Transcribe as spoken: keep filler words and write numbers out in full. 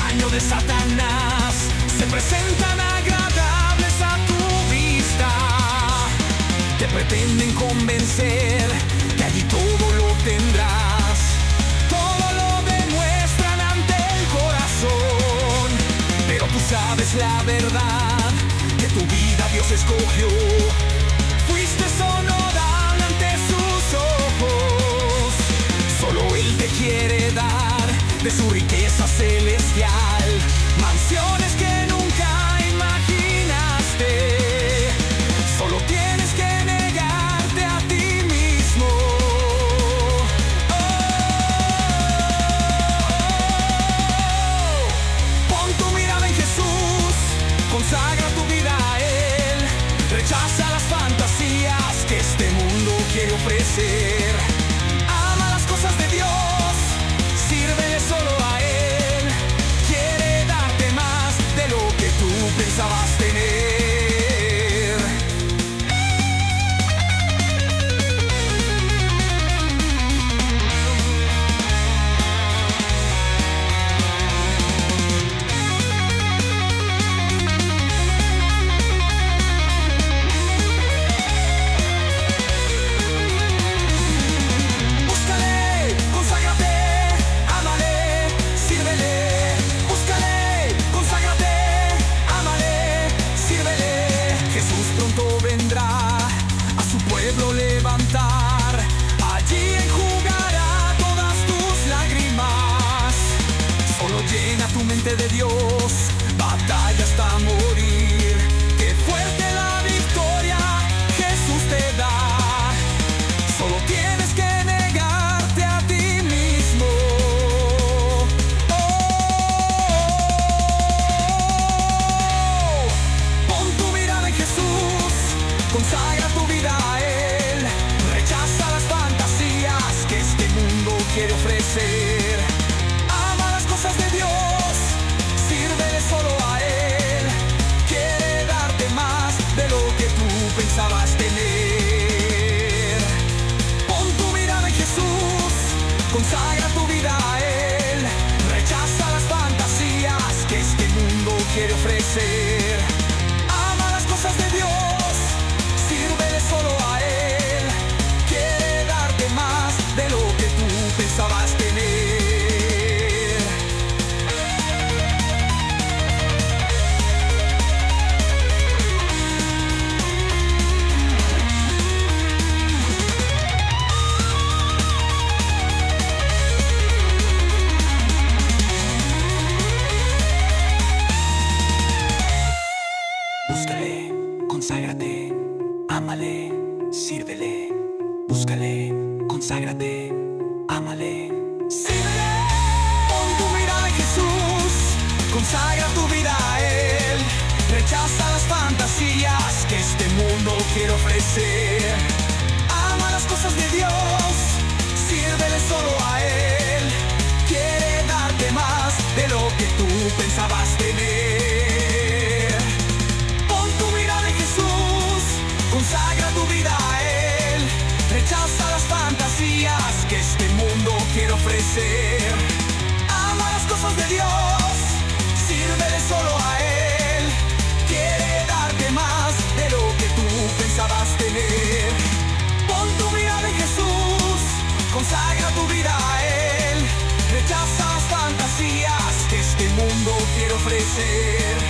engaño de Satanás se presentan agradables a tu vista. Te pretenden convencer que allí todo lo tendrás. Todo lo demuestran ante el corazón, pero tú sabes la verdad, que tu vida Dios escogió. Fuiste honorable ante sus ojos. Solo Él te quiere dar de su riqueza celestial, mansiones que nunca imaginaste. Solo tienes que negarte a ti mismo. Oh, pon tu mirada en Jesús, consagra tu vida a Él. Rechaza las fantasías que este mundo quiere ofrecer. Ama las cosas de Dios, sírvele solo a Él. Quiere darte más de lo que tú pensabas tener. Levantar, allí enjugará todas tus lágrimas. Solo llena tu mente de Dios, batalla hasta morir. Qué fuerte la victoria Jesús te da. Solo tienes que negarte a ti mismo. Oh, pon tu mirada en Jesús, consagra tu vida a Él. Quiere ofrecer. Ama las cosas de Dios, sírvele solo a Él. Quiere darte más de lo que tú pensabas tener. Pon tu mirada en Jesús, consagra tu vida a Él. Rechaza las fantasías que este mundo quiere ofrecer. Ama las cosas de Dios, sírvele solo a Él. Quiere darte más de lo que tú pensabas tener. Búscale, conságrate, ámale, sírvele. Búscale, conságrate, ámale, sírvele. Pon tu mirada en Jesús, consagra tu vida a Él. Rechaza las fantasías que este mundo quiere ofrecer. Ama las cosas de Dios, sírvele solo a Él. Quiere darte más de lo que tú pensabas tener. Pon tu mirada en Jesús, consagra tu vida a Él. Rechaza las fantasías que este mundo quiere ofrecer. Ama las cosas de Dios, sírvele solo a Él. Quiere darte más de lo que tú pensabas tener. Pon tu mirada en Jesús, consagra tu vida a Él. Rechaza las fantasías que este mundo quiere ofrecer.